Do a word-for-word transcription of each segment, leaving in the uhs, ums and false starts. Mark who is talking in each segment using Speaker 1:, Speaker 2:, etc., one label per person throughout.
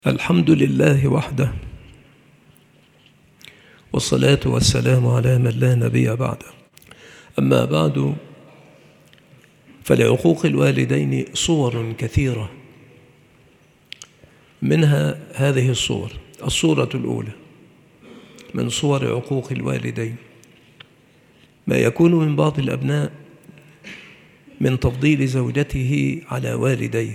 Speaker 1: الحمد لله وحده، والصلاة والسلام على من لا نبي بعده. أما بعد، فلعقوق الوالدين صور كثيرة، منها هذه الصور. الصورة الأولى من صور عقوق الوالدين ما يكون من بعض الأبناء من تفضيل زوجته على والديه،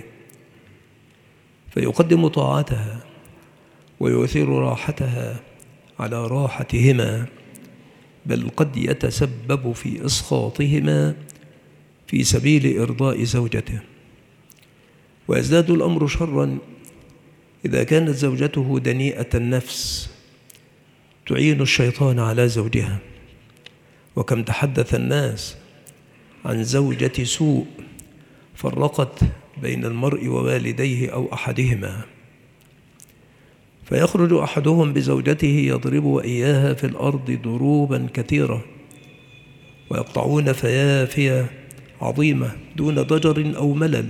Speaker 1: فيقدم طاعتها ويؤثر راحتها على راحتهما، بل قد يتسبب في إسخاطهما في سبيل إرضاء زوجته. ويزداد الأمر شرا إذا كانت زوجته دنيئة النفس تعين الشيطان على زوجها. وكم تحدث الناس عن زوجة سوء فرقت بين المرء ووالديه أو أحدهما، فيخرج أحدهم بزوجته يضرب إياها في الأرض ضروبا كثيرة، ويقطعون فيافية عظيمة دون ضجر أو ملل،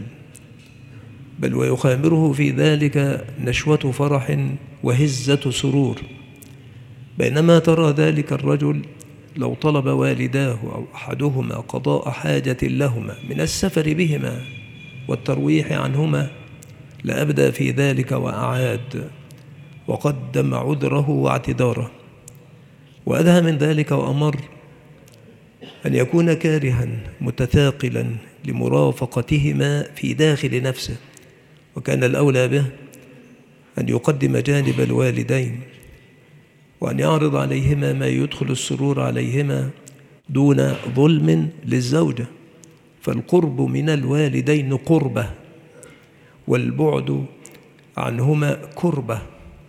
Speaker 1: بل ويخامره في ذلك نشوة فرح وهزة سرور. بينما ترى ذلك الرجل لو طلب والداه أو أحدهما قضاء حاجة لهما من السفر بهما والترويح عنهما لأبدى في ذلك وأعاد وقدم عذره واعتذاره. وأدهى من ذلك وأمر أن يكون كارها متثاقلا لمرافقتهما في داخل نفسه، وكان الأولى به أن يقدم جانب الوالدين وأن يعرض عليهما ما يدخل السرور عليهما دون ظلم للزوجة. فالقرب من الوالدين قربة، والبعد عنهما كربة.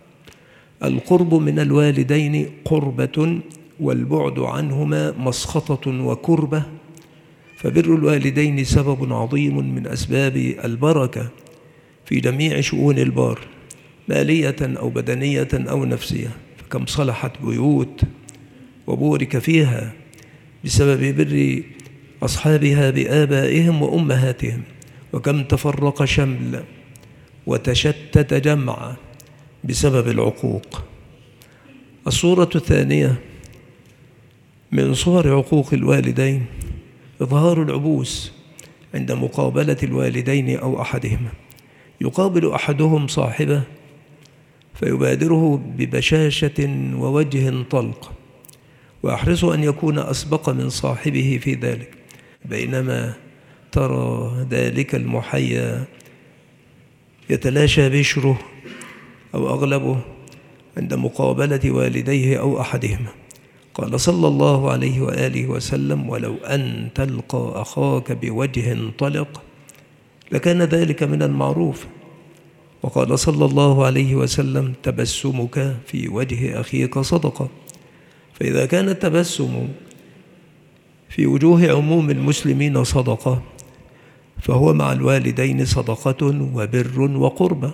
Speaker 1: القرب من الوالدين قربة، والبعد عنهما مسخطة وكربة. فبر الوالدين سبب عظيم من أسباب البركة في جميع شؤون البار، مالية أو بدنية أو نفسية. فكم صلحت بيوت وبورك فيها بسبب بر أصحابها بآبائهم وأمهاتهم، وكم تفرق شمل وتشتت جمع بسبب العقوق. الصورة الثانية من صور عقوق الوالدين إظهار العبوس عند مقابلة الوالدين أو أحدهما. يقابل أحدهم صاحبه فيبادره ببشاشة ووجه طلق، ويحرص أن يكون أسبق من صاحبه في ذلك، بينما ترى ذلك المحيا يتلاشى بشره أو أغلبه عند مقابلة والديه أو أحدهما. قال صلى الله عليه وآله وسلم: ولو أن تلقى أخاك بوجه طلق لكان ذلك من المعروف. وقال صلى الله عليه وسلم: تبسمك في وجه أخيك صدقة. فإذا كان التبسم في وجوه عموم المسلمين صدقة، فهو مع الوالدين صدقة وبر وقربة.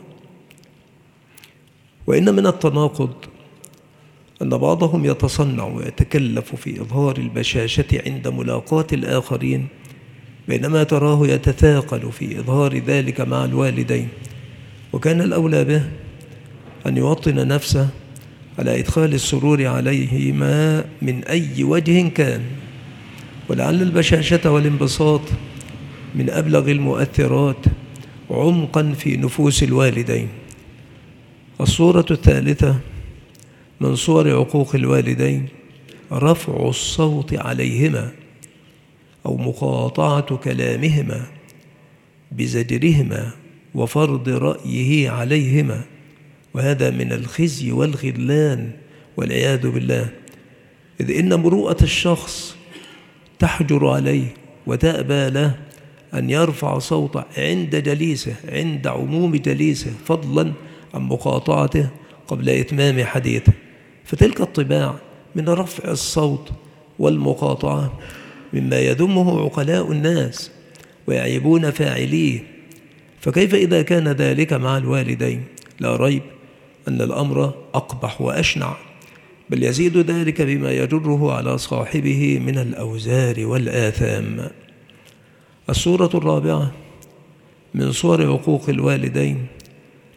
Speaker 1: وإن من التناقض أن بعضهم يتصنع ويتكلف في إظهار البشاشة عند ملاقاة الآخرين، بينما تراه يتثاقل في إظهار ذلك مع الوالدين. وكان الأولى به أن يوطن نفسه على إدخال السرور عليهما من أي وجه كان. ولعل البشاشة والانبساط من أبلغ المؤثرات عمقا في نفوس الوالدين. الصورة الثالثة من صور عقوق الوالدين رفع الصوت عليهما أو مقاطعة كلامهما بزجرهما وفرض رأيه عليهما، وهذا من الخزي والخذلان والعياذ بالله، إذ إن مروءة الشخص تحجر عليه وتأبى له أن يرفع صوته عند جليسه عند عموم جليسه، فضلا عن مقاطعته قبل إتمام حديثه. فتلك الطباع من رفع الصوت والمقاطعة مما يذمه عقلاء الناس ويعيبون فاعليه. فكيف إذا كان ذلك مع الوالدين؟ لا ريب أن الأمر أقبح وأشنع، بل يزيد ذلك بما يجره على صاحبه من الأوزار والآثام. الصورة الرابعة من صور عقوق الوالدين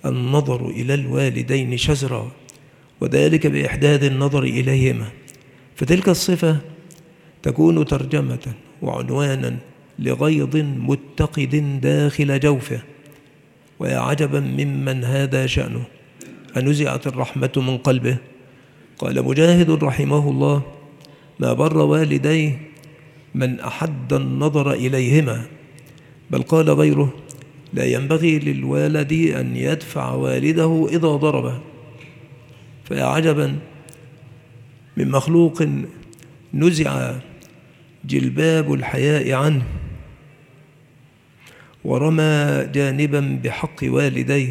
Speaker 1: النظر إلى الوالدين شزرا، وذلك بإحداد النظر إليهما، فتلك الصفة تكون ترجمة وعنوانا لغيظ متقد داخل جوفه. ويا عجبا ممن هذا شأنه أنزعت الرحمة من قلبه. قال مجاهد رحمه الله: ما بر والديه من أحد النظر إليهما. بل قال غيره: لا ينبغي للوالد أن يدفع والده إذا ضربه. فيا عجبا من مخلوق نزع جلباب الحياء عنه ورمى جانبا بحق والديه،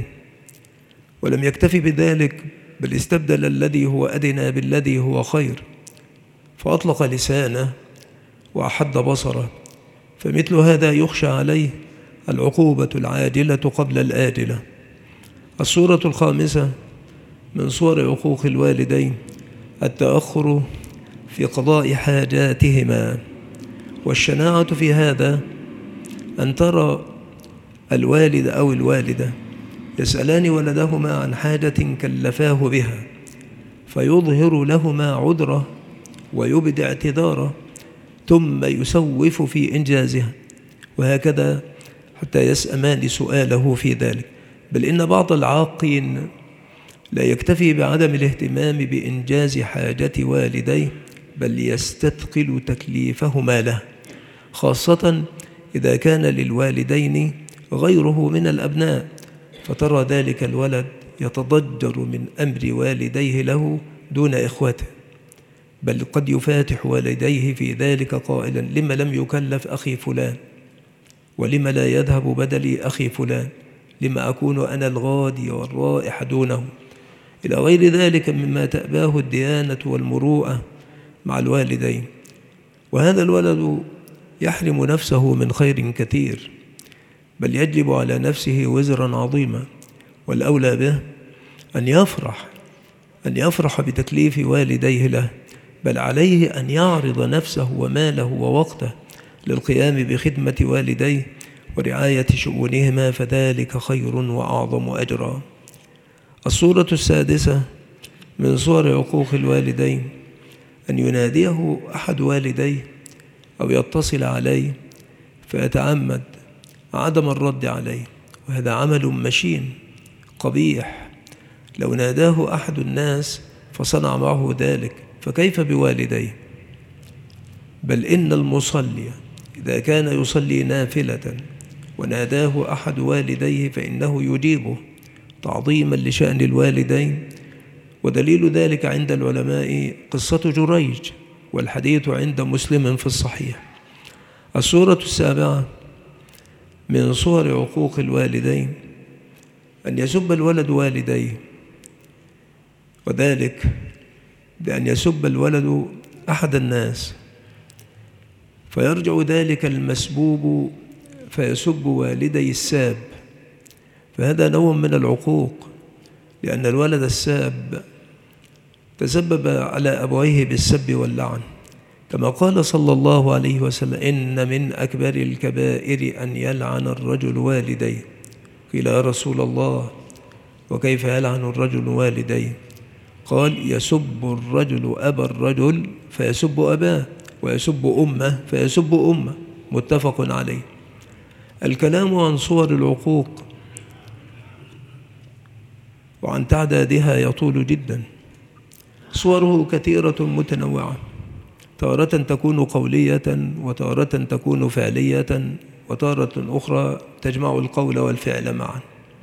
Speaker 1: ولم يكتفي بذلك بل استبدل الذي هو أدنى بالذي هو خير، فأطلق لسانه وأحد بصره. فمثل هذا يخشى عليه العقوبة العاجلة قبل الآجلة. الصورة الخامسة من صور عقوق الوالدين التأخر في قضاء حاجاتهما. والشناعة في هذا أن ترى الوالد أو الوالدة يسألان ولدهما عن حاجة كلفاه بها، فيظهر لهما عذره ويبدي اعتذاره، ثم يسوف في إنجازها، وهكذا حتى يسأمان سؤاله في ذلك. بل إن بعض العاقين لا يكتفي بعدم الاهتمام بإنجاز حاجة والديه، بل يستثقل تكليفهما له، خاصة إذا كان للوالدين غيره من الأبناء، فترى ذلك الولد يتضجر من أمر والديه له دون إخوته، بل قد يفاتح والديه في ذلك قائلا: لما لم يكلف أخي فلان، ولما لا يذهب بدلي أخي فلان، لما أكون أنا الغادي والرائح دونه، إلى غير ذلك مما تأباه الديانة والمروءة مع الوالدين. وهذا الولد يحرم نفسه من خير كثير، بل يجلب على نفسه وزرا عظيما، والأولى به أن يفرح أن يفرح بتكليف والديه له، بل عليه أن يعرض نفسه وماله ووقته للقيام بخدمة والديه ورعاية شؤونهما، فذلك خير وأعظم أجرا. الصورة السادسة من صور عقوق الوالدين أن يناديه أحد والديه أو يتصل عليه فيتعمد عدم الرد عليه، وهذا عمل مشين قبيح. لو ناداه أحد الناس فصنع معه ذلك فكيف بوالديه؟ بل إن المصلي إذا كان يصلي نافلة وناداه أحد والديه فإنه يجيبه تعظيما لشأن الوالدين. ودليل ذلك عند العلماء قصة جريج، والحديث عند مسلم في الصحيح. الصورة السابعة من صور عقوق الوالدين أن يسب الولد والديه، وذلك بأن يسب الولد أحد الناس، فيرجع ذلك المسبوب فيسب والدي الساب، فهذا نوع من العقوق، لأن الولد الساب تسبب على أبويه بالسب واللعن، كما قال صلى الله عليه وسلم: إن من أكبر الكبائر أن يلعن الرجل والديه. قيل: يا رسول الله وكيف يلعن الرجل والديه؟ قال: يسب الرجل أبا الرجل فيسب أباه، ويسب أمه فيسب أمه، متفق عليه. الكلام عن صور العقوق وعن تعدادها يطول جدا. صوره كثيرة متنوعة، تارة تكون قولية، وتارة تكون فعلية، وتارة أخرى تجمع القول والفعل معا.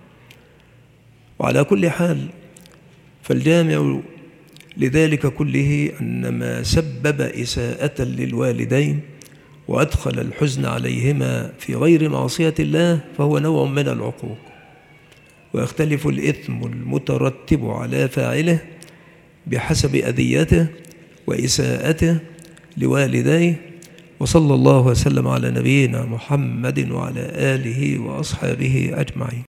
Speaker 1: وعلى كل حال فالجامع لذلك كله أن ما سبب إساءة للوالدين وأدخل الحزن عليهما في غير معصية الله فهو نوع من العقوق، ويختلف الإثم المترتب على فاعله بحسب أذيته وإساءته لوالديه. وصلى الله وسلم على نبينا محمد وعلى آله وأصحابه أجمعين.